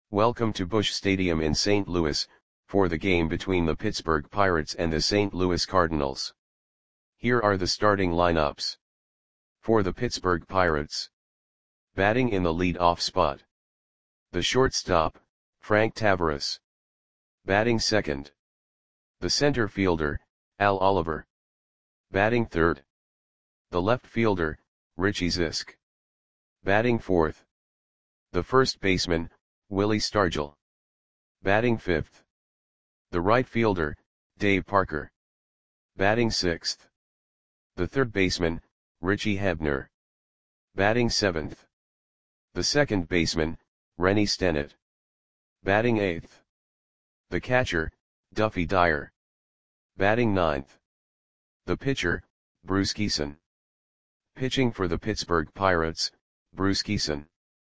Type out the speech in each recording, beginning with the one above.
Welcome to Busch Stadium in St. Louis, for the game between the Pittsburgh Pirates and the St. Louis Cardinals. Here are the starting lineups. For the Pittsburgh Pirates. Batting in the lead-off spot. The shortstop, Frank Taveras. Batting second. The center fielder, Al Oliver. Batting third. The left fielder, Richie Zisk. Batting fourth. The first baseman, Willie Stargell. Batting fifth. The right fielder, Dave Parker. Batting sixth. The third baseman, Richie Hebner. Batting seventh. The second baseman, Rennie Stennett. Batting eighth. The catcher, Duffy Dyer. Batting ninth. The pitcher, Bruce Kison. Pitching for the Pittsburgh Pirates, Bruce Kison.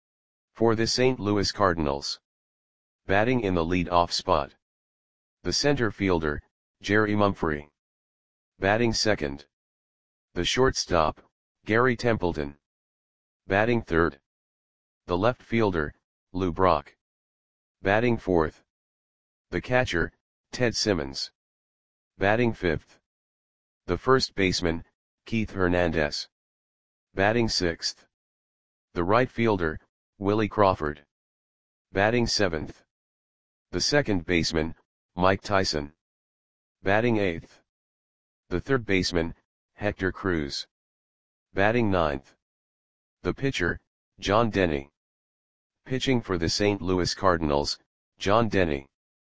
For the St. Louis Cardinals. Batting in the lead-off spot. The center fielder, Jerry Mumphrey. Batting second. The shortstop, Gary Templeton. Batting third. The left fielder, Lou Brock. Batting fourth. The catcher, Ted Simmons. Batting fifth. The first baseman, Keith Hernandez. Batting sixth. The right fielder, Willie Crawford. Batting seventh. The second baseman, Mike Tyson. Batting eighth. The third baseman, Hector Cruz. Batting ninth. The pitcher, John Denny. Pitching for the St. Louis Cardinals, John Denny.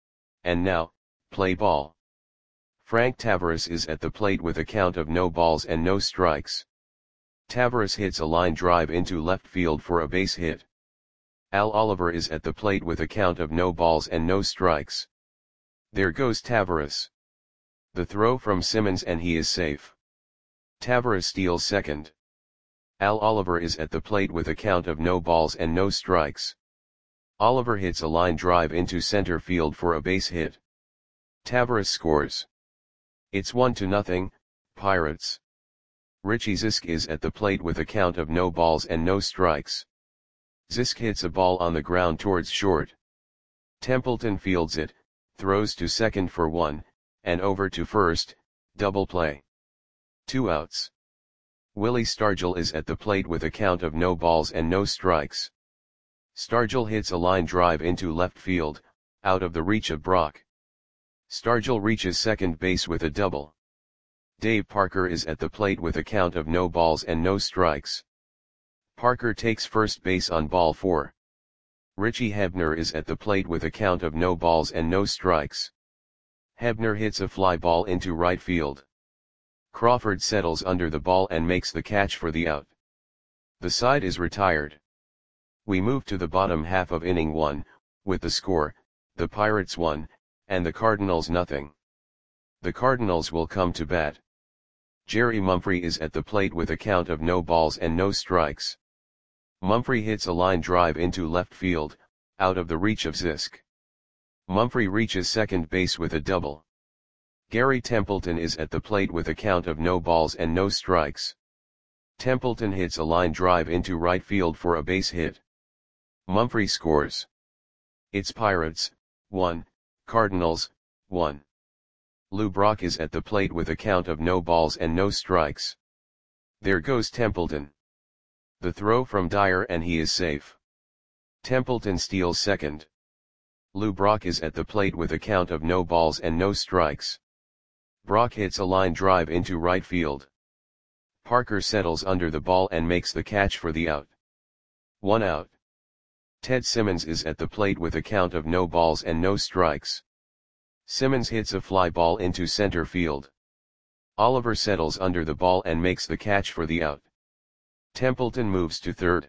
And now, play ball. Frank Taveras is at the plate with a count of no balls and no strikes. Taveras hits a line drive into left field for a base hit. Al Oliver is at the plate with a count of no balls and no strikes. There goes Taveras. The throw from Simmons and he is safe. Taveras steals second. Al Oliver is at the plate with a count of no balls and no strikes. Oliver hits a line drive into center field for a base hit. Taveras scores. It's 1-0, Pirates. Richie Zisk is at the plate with a count of no balls and no strikes. Zisk hits a ball on the ground towards short. Templeton fields it, throws to second for one, and over to first, double play. 2 outs. Willie Stargell is at the plate with a count of no balls and no strikes. Stargell hits a line drive into left field, out of the reach of Brock. Stargell reaches second base with a double. Dave Parker is at the plate with a count of no balls and no strikes. Parker takes first base on ball 4. Richie Hebner is at the plate with a count of no balls and no strikes. Hebner hits a fly ball into right field. Crawford settles under the ball and makes the catch for the out. The side is retired. We move to the bottom half of inning 1, with the score, the Pirates 1, and the Cardinals 0. The Cardinals will come to bat. Jerry Mumphrey is at the plate with a count of no balls and no strikes. Mumphrey hits a line drive into left field, out of the reach of Zisk. Mumphrey reaches second base with a double. Gary Templeton is at the plate with a count of no balls and no strikes. Templeton hits a line drive into right field for a base hit. Mumphrey scores. It's Pirates, 1, Cardinals, 1. Lou Brock is at the plate with a count of no balls and no strikes. There goes Templeton. The throw from Dyer and he is safe. Templeton steals second. Lou Brock is at the plate with a count of no balls and no strikes. Brock hits a line drive into right field. Parker settles under the ball and makes the catch for the out. 1 out. Ted Simmons is at the plate with a count of no balls and no strikes. Simmons hits a fly ball into center field. Oliver settles under the ball and makes the catch for the out. Templeton moves to third.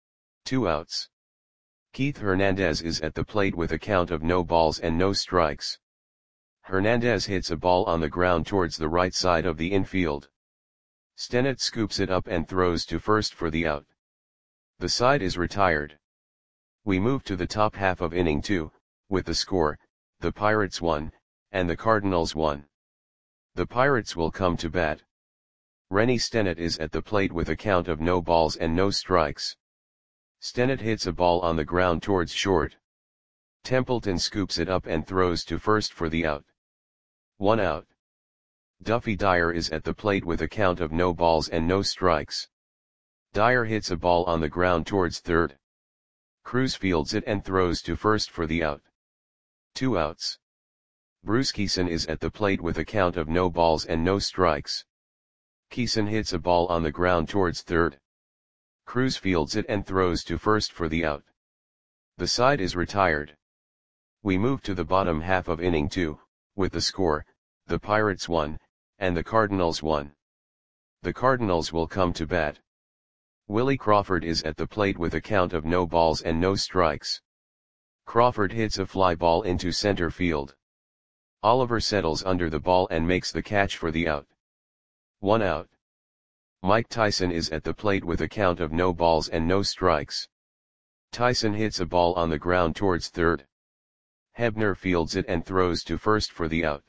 2 outs. Keith Hernandez is at the plate with a count of no balls and no strikes. Hernandez hits a ball on the ground towards the right side of the infield. Stennett scoops it up and throws to first for the out. The side is retired. We move to the top half of inning 2, with the score, the Pirates 1, and the Cardinals 1. The Pirates will come to bat. Rennie Stennett is at the plate with a count of no balls and no strikes. Stennett hits a ball on the ground towards short. Templeton scoops it up and throws to first for the out. 1 out. Duffy Dyer is at the plate with a count of no balls and no strikes. Dyer hits a ball on the ground towards third. Cruz fields it and throws to first for the out. 2 outs. Bruce Kison is at the plate with a count of no balls and no strikes. Kison hits a ball on the ground towards third. Cruz fields it and throws to first for the out. The side is retired. We move to the bottom half of inning 2, with the score, the Pirates 1, and the Cardinals 1. The Cardinals will come to bat. Willie Crawford is at the plate with a count of no balls and no strikes. Crawford hits a fly ball into center field. Oliver settles under the ball and makes the catch for the out. 1 out. Mike Tyson is at the plate with a count of no balls and no strikes. Tyson hits a ball on the ground towards third. Hebner fields it and throws to first for the out.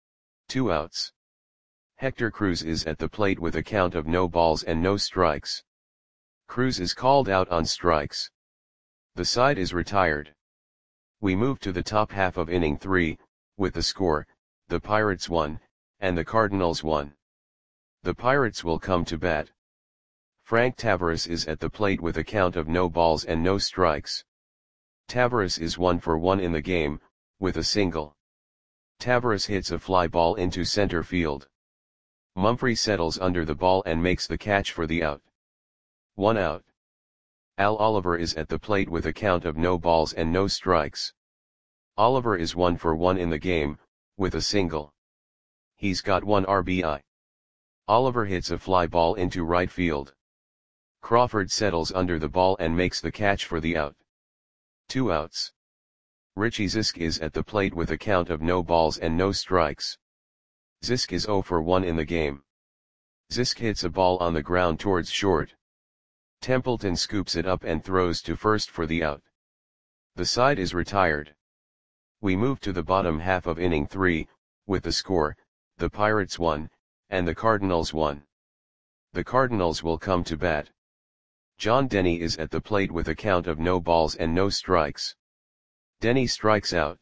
2 outs. Hector Cruz is at the plate with a count of no balls and no strikes. Cruz is called out on strikes. The side is retired. We move to the top half of inning 3, with the score, the Pirates 1, and the Cardinals 1. The Pirates will come to bat. Frank Taveras is at the plate with a count of no balls and no strikes. Taveras is 1 for 1 in the game, with a single. Taveras hits a fly ball into center field. Mumphrey settles under the ball and makes the catch for the out. 1 out. Al Oliver is at the plate with a count of no balls and no strikes. Oliver is 1 for 1 in the game, with a single. He's got 1 RBI. Oliver hits a fly ball into right field. Crawford settles under the ball and makes the catch for the out. 2 outs. Richie Zisk is at the plate with a count of no balls and no strikes. Zisk is 0 for 1 in the game. Zisk hits a ball on the ground towards short. Templeton scoops it up and throws to first for the out. The side is retired. We move to the bottom half of inning 3, with the score, the Pirates 1, and the Cardinals 1. The Cardinals will come to bat. John Denny is at the plate with a count of no balls and no strikes. Denny strikes out.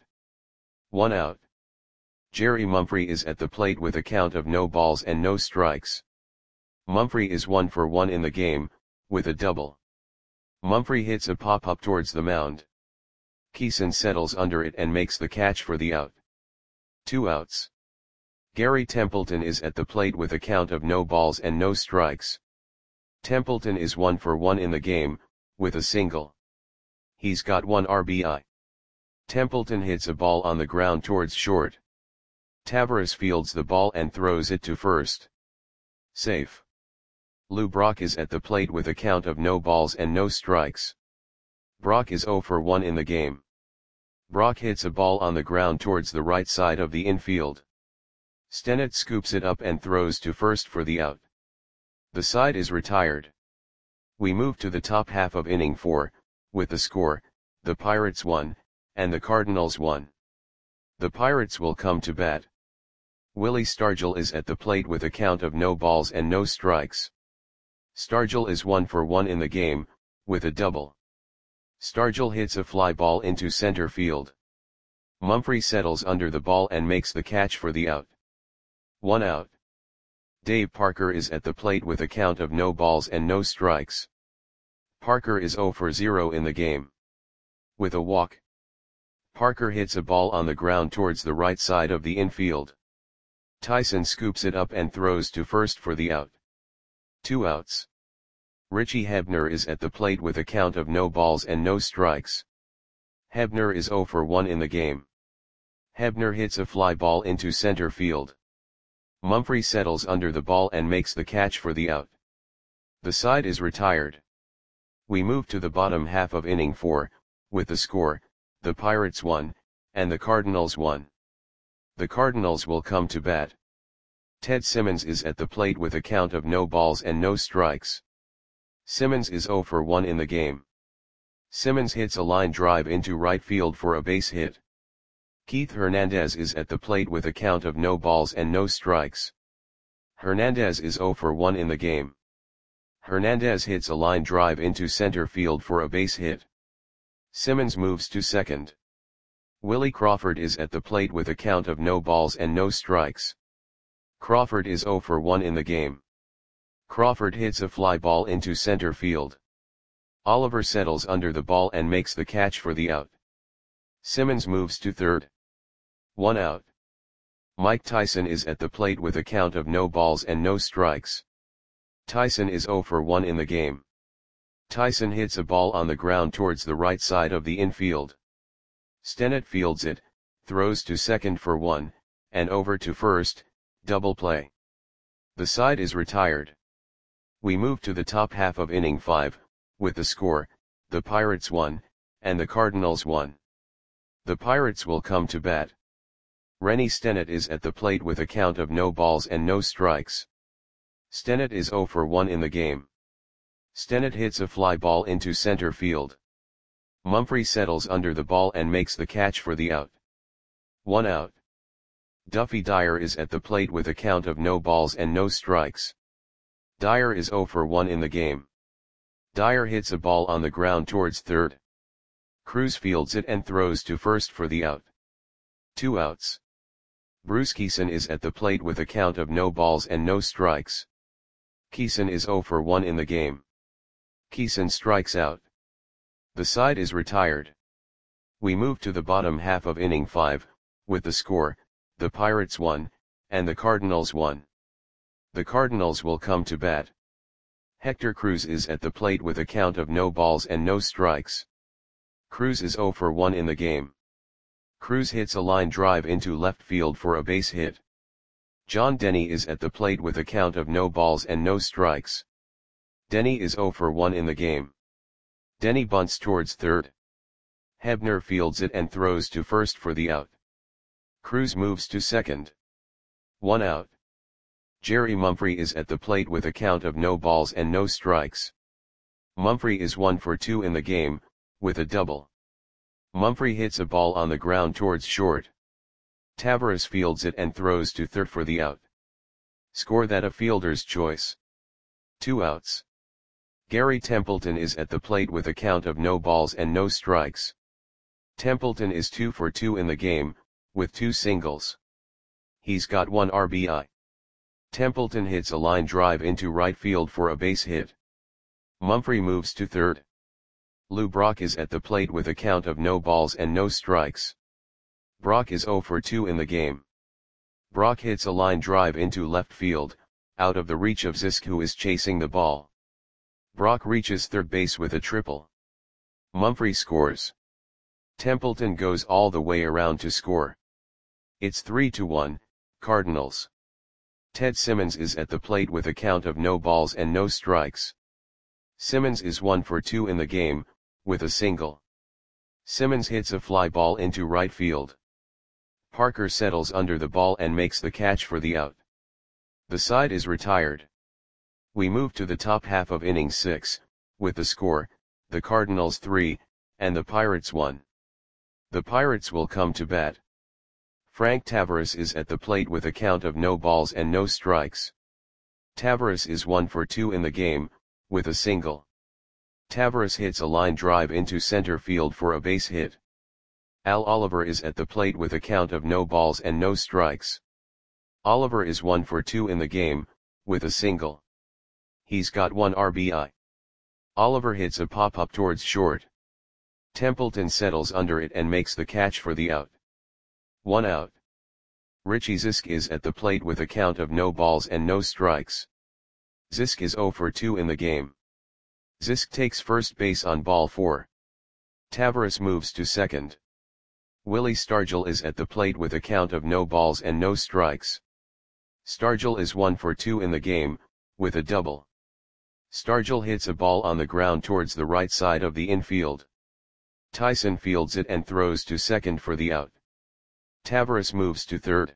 1 out. Jerry Mumphrey is at the plate with a count of no balls and no strikes. Mumphrey is 1 for 1 in the game, with a double. Mumphrey hits a pop-up towards the mound. Kison settles under it and makes the catch for the out. 2 outs. Gary Templeton is at the plate with a count of no balls and no strikes. Templeton is 1 for 1 in the game, with a single. He's got 1 RBI. Templeton hits a ball on the ground towards short. Taveras fields the ball and throws it to first. Safe. Lou Brock is at the plate with a count of no balls and no strikes. Brock is 0 for 1 in the game. Brock hits a ball on the ground towards the right side of the infield. Stennett scoops it up and throws to first for the out. The side is retired. We move to the top half of inning 4, with the score, the Pirates 1, and the Cardinals 1. The Pirates will come to bat. Willie Stargell is at the plate with a count of no balls and no strikes. Stargell is 1 for 1 in the game, with a double. Stargell hits a fly ball into center field. Mumphrey settles under the ball and makes the catch for the out. 1 out. Dave Parker is at the plate with a count of no balls and no strikes. Parker is 0 for 0 in the game. With a walk. Parker hits a ball on the ground towards the right side of the infield. Tyson scoops it up and throws to first for the out. 2 outs. Richie Hebner is at the plate with a count of no balls and no strikes. Hebner is 0 for 1 in the game. Hebner hits a fly ball into center field. Mumphrey settles under the ball and makes the catch for the out. The side is retired. We move to the bottom half of inning 4, with the score, the Pirates 1, and the Cardinals 1. The Cardinals will come to bat. Ted Simmons is at the plate with a count of no balls and no strikes. Simmons is 0 for 1 in the game. Simmons hits a line drive into right field for a base hit. Keith Hernandez is at the plate with a count of no balls and no strikes. Hernandez is 0 for 1 in the game. Hernandez hits a line drive into center field for a base hit. Simmons moves to second. Willie Crawford is at the plate with a count of no balls and no strikes. Crawford is 0 for 1 in the game. Crawford hits a fly ball into center field. Oliver settles under the ball and makes the catch for the out. Simmons moves to third. 1 out. Mike Tyson is at the plate with a count of no balls and no strikes. Tyson is 0 for 1 in the game. Tyson hits a ball on the ground towards the right side of the infield. Stennett fields it, throws to second for 1, and over to first, double play. The side is retired. We move to the top half of inning 5, with the score, the Pirates 1, and the Cardinals 1. The Pirates will come to bat. Rennie Stennett is at the plate with a count of no balls and no strikes. Stennett is 0 for 1 in the game. Stennett hits a fly ball into center field. Mumphrey settles under the ball and makes the catch for the out. 1 out. Duffy Dyer is at the plate with a count of no balls and no strikes. Dyer is 0 for 1 in the game. Dyer hits a ball on the ground towards third. Cruz fields it and throws to first for the out. 2 outs. Bruce Kison is at the plate with a count of no balls and no strikes. Kison is 0 for 1 in the game. Kison strikes out. The side is retired. We move to the bottom half of inning 5, with the score, the Pirates 1, and the Cardinals 1. The Cardinals will come to bat. Hector Cruz is at the plate with a count of no balls and no strikes. Cruz is 0 for 1 in the game. Cruz hits a line drive into left field for a base hit. John Denny is at the plate with a count of no balls and no strikes. Denny is 0 for 1 in the game. Denny bunts towards third. Hebner fields it and throws to first for the out. Cruz moves to second. 1 out. Jerry Mumphrey is at the plate with a count of no balls and no strikes. Mumphrey is 1 for 2 in the game, with a double. Mumphrey hits a ball on the ground towards short. Tavares fields it and throws to third for the out. Score that a fielder's choice. 2 outs. Gary Templeton is at the plate with a count of no balls and no strikes. Templeton is 2 for 2 in the game, with 2 singles. He's got 1 RBI. Templeton hits a line drive into right field for a base hit. Mumphrey moves to third. Lou Brock is at the plate with a count of no balls and no strikes. Brock is 0 for 2 in the game. Brock hits a line drive into left field, out of the reach of Zisk, who is chasing the ball. Brock reaches third base with a triple. Mumphrey scores. Templeton goes all the way around to score. It's 3-1, Cardinals. Ted Simmons is at the plate with a count of no balls and no strikes. Simmons is 1 for 2 in the game, with a single. Simmons hits a fly ball into right field. Parker settles under the ball and makes the catch for the out. The side is retired. We move to the top half of inning 6, with the score, the Cardinals 3, and the Pirates 1. The Pirates will come to bat. Frank Tavares is at the plate with a count of no balls and no strikes. Tavares is 1 for 2 in the game, with a single. Tavares hits a line drive into center field for a base hit. Al Oliver is at the plate with a count of no balls and no strikes. Oliver is 1 for 2 in the game, with a single. He's got 1 RBI. Oliver hits a pop-up towards short. Templeton settles under it and makes the catch for the out. 1 out. Richie Zisk is at the plate with a count of no balls and no strikes. Zisk is 0 for 2 in the game. Zisk takes first base on ball 4. Tavares moves to second. Willie Stargell is at the plate with a count of no balls and no strikes. Stargell is 1 for 2 in the game, with a double. Stargell hits a ball on the ground towards the right side of the infield. Tyson fields it and throws to second for the out. Tavares moves to third.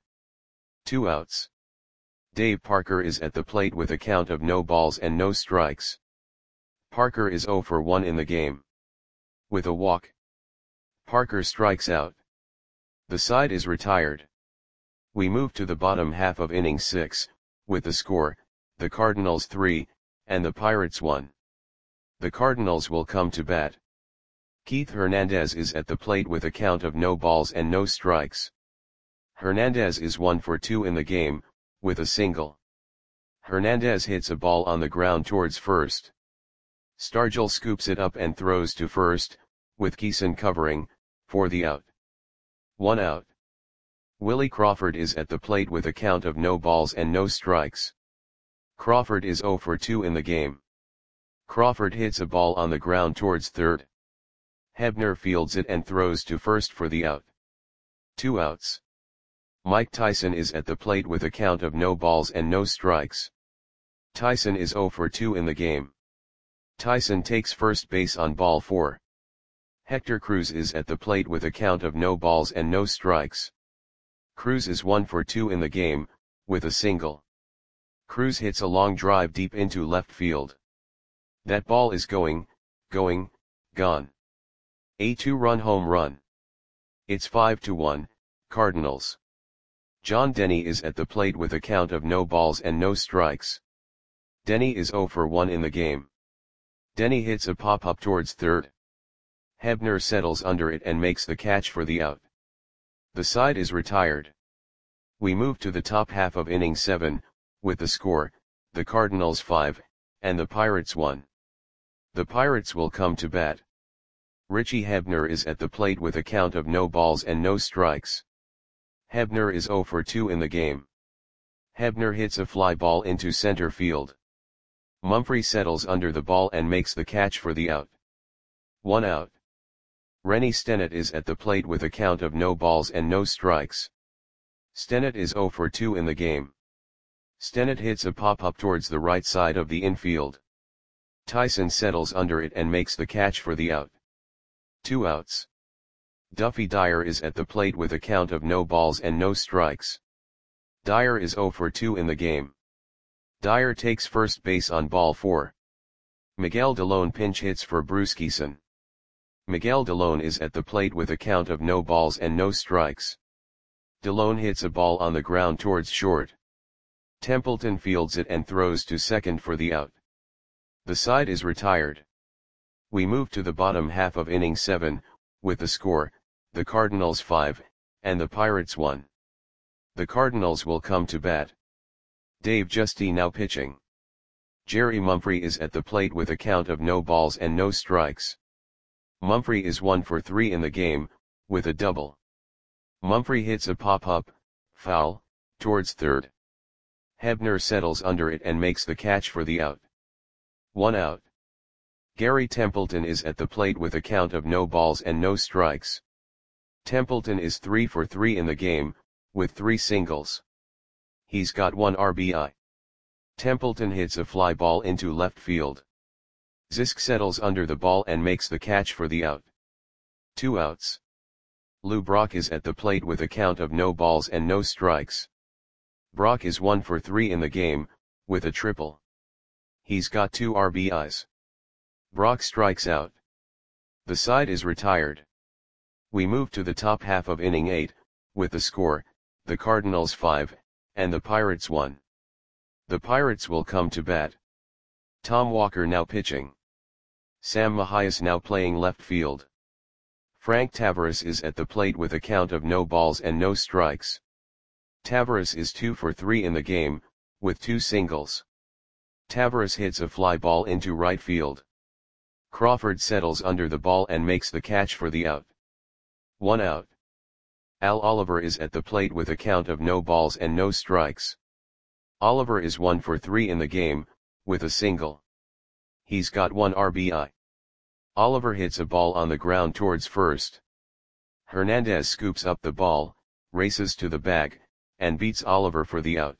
2 outs. Dave Parker is at the plate with a count of no balls and no strikes. Parker is 0 for 1 in the game. With a walk, Parker strikes out. The side is retired. We move to the bottom half of inning 6, with the score, the Cardinals 3, and the Pirates 1. The Cardinals will come to bat. Keith Hernandez is at the plate with a count of no balls and no strikes. Hernandez is 1 for 2 in the game, with a single. Hernandez hits a ball on the ground towards first. Stargell scoops it up and throws to first, with Keyson covering, for the out. 1 out. Willie Crawford is at the plate with a count of no balls and no strikes. Crawford is 0 for 2 in the game. Crawford hits a ball on the ground towards third. Hebner fields it and throws to first for the out. 2 outs. Mike Tyson is at the plate with a count of no balls and no strikes. Tyson is 0 for 2 in the game. Tyson takes first base on ball 4. Hector Cruz is at the plate with a count of no balls and no strikes. Cruz is 1 for 2 in the game, with a single. Cruz hits a long drive deep into left field. That ball is gone. A 2-run home run. It's 5-1, Cardinals. John Denny is at the plate with a count of no balls and no strikes. Denny is 0 for 1 in the game. Denny hits a pop-up towards third. Hebner settles under it and makes the catch for the out. The side is retired. We move to the top half of inning 7, with the score, the Cardinals 5, and the Pirates 1. The Pirates will come to bat. Richie Hebner is at the plate with a count of no balls and no strikes. Hebner is 0 for 2 in the game. Hebner hits a fly ball into center field. Mumphrey settles under the ball and makes the catch for the out. 1 out. Rennie Stennett is at the plate with a count of no balls and no strikes. Stennett is 0 for 2 in the game. Stennett hits a pop-up towards the right side of the infield. Tyson settles under it and makes the catch for the out. 2 outs. Duffy Dyer is at the plate with a count of no balls and no strikes. Dyer is 0 for 2 in the game. Dyer takes first base on ball 4. Miguel Delone pinch hits for Bruce Keyson. Miguel Delone is at the plate with a count of no balls and no strikes. Delone hits a ball on the ground towards short. Templeton fields it and throws to second for the out. The side is retired. We move to the bottom half of inning 7, with the score, the Cardinals 5, and the Pirates 1. The Cardinals will come to bat. Dave Giusti now pitching. Jerry Mumphrey is at the plate with a count of no balls and no strikes. Mumphrey is 1 for 3 in the game, with a double. Mumphrey hits a pop-up, foul, towards third. Hebner settles under it and makes the catch for the out. 1 out. Gary Templeton is at the plate with a count of no balls and no strikes. Templeton is 3 for 3 in the game, with 3 singles. He's got 1 RBI. Templeton hits a fly ball into left field. Zisk settles under the ball and makes the catch for the out. 2 outs. Lou Brock is at the plate with a count of no balls and no strikes. Brock is 1 for 3 in the game, with a triple. He's got 2 RBIs. Brock strikes out. The side is retired. We move to the top half of inning 8, with the score, the Cardinals 5, and the Pirates 1. The Pirates will come to bat. Tom Walker now pitching. Sam Mahias now playing left field. Frank Tavares is at the plate with a count of no balls and no strikes. Tavares is 2 for 3 in the game, with 2 singles. Tavares hits a fly ball into right field. Crawford settles under the ball and makes the catch for the out. 1 out. Al Oliver is at the plate with a count of no balls and no strikes. Oliver is 1 for 3 in the game, with a single. He's got 1 RBI. Oliver hits a ball on the ground towards first. Hernandez scoops up the ball, races to the bag, and beats Oliver for the out.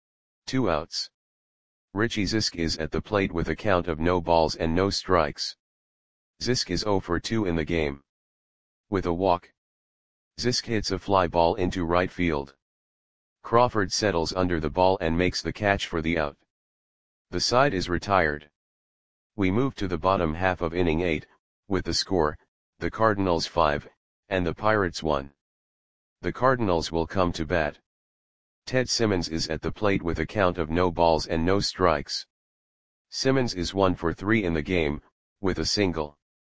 2 outs. Richie Zisk is at the plate with a count of no balls and no strikes. Zisk is 0 for 2 in the game. With a walk. Zisk hits a fly ball into right field. Crawford settles under the ball and makes the catch for the out. The side is retired. We move to the bottom half of inning 8, with the score, the Cardinals 5, and the Pirates 1. The Cardinals will come to bat. Ted Simmons is at the plate with a count of no balls and no strikes. Simmons is 1 for 3 in the game, with a single.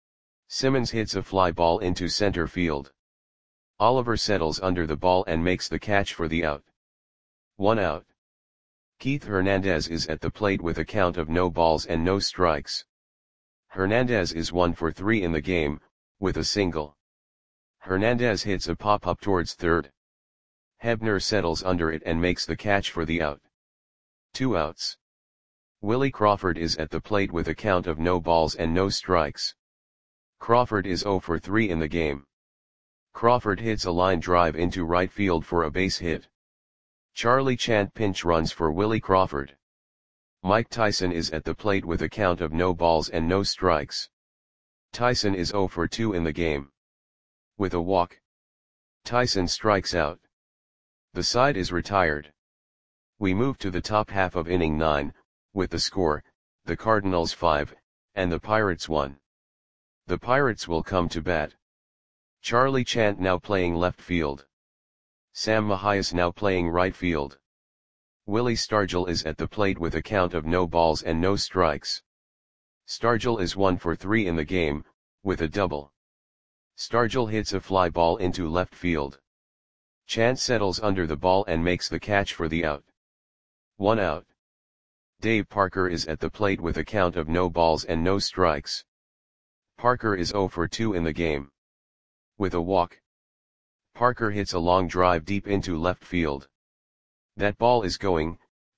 Simmons hits a fly ball into center field. Oliver settles under the ball and makes the catch for the out. 1 out. Keith Hernandez is at the plate with a count of no balls and no strikes. Hernandez is 1 for 3 in the game, with a single. Hernandez hits a pop-up towards third. Hebner settles under it and makes the catch for the out. 2 outs. Willie Crawford is at the plate with a count of no balls and no strikes. Crawford is 0 for 3 in the game. Crawford hits a line drive into right field for a base hit. Charlie Chant pinch runs for Willie Crawford. Mike Tyson is at the plate with a count of no balls and no strikes. Tyson is 0 for 2 in the game. With a walk, Tyson strikes out. The side is retired. We move to the top half of inning 9, with the score, the Cardinals 5, and the Pirates 1. The Pirates will come to bat. Charlie Chant now playing left field. Sam Mahias now playing right field. Willie Stargell is at the plate with a count of no balls and no strikes. Stargell is 1 for 3 in the game, with a double. Stargell hits a fly ball into left field. Chant settles under the ball and makes the catch for the out. 1 out. Dave Parker is at the plate with a count of no balls and no strikes. Parker is 0 for 2 in the game. With a walk, Parker hits a long drive deep into left field. That ball is gone.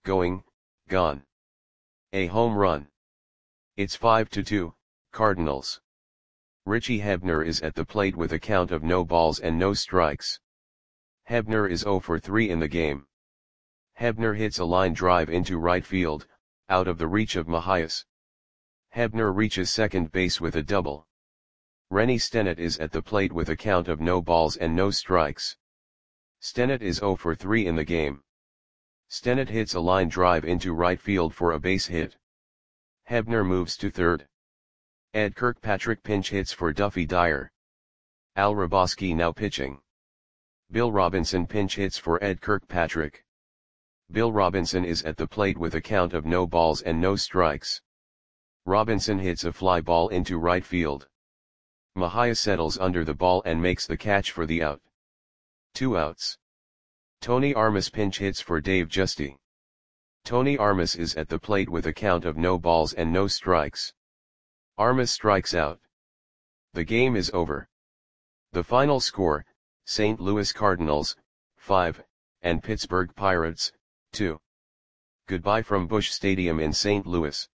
A home run. It's 5-2, Cardinals. Richie Hebner is at the plate with a count of no balls and no strikes. Hebner is 0 for 3 in the game. Hebner hits a line drive into right field, out of the reach of Mahias. Hebner reaches second base with a double. Rennie Stennett is at the plate with a count of no balls and no strikes. Stennett is 0 for 3 in the game. Stennett hits a line drive into right field for a base hit. Hebner moves to third. Ed Kirkpatrick pinch hits for Duffy Dyer. Al Hrabosky now pitching. Bill Robinson pinch hits for Ed Kirkpatrick. Bill Robinson is at the plate with a count of no balls and no strikes. Robinson hits a fly ball into right field. Mahias settles under the ball and makes the catch for the out. 2 outs. Tony Armas pinch hits for Dave Giusti. Tony Armas is at the plate with a count of no balls and no strikes. Armas strikes out. The game is over. The final score, St. Louis Cardinals, 5, and Pittsburgh Pirates, 2. Goodbye from Busch Stadium in St. Louis.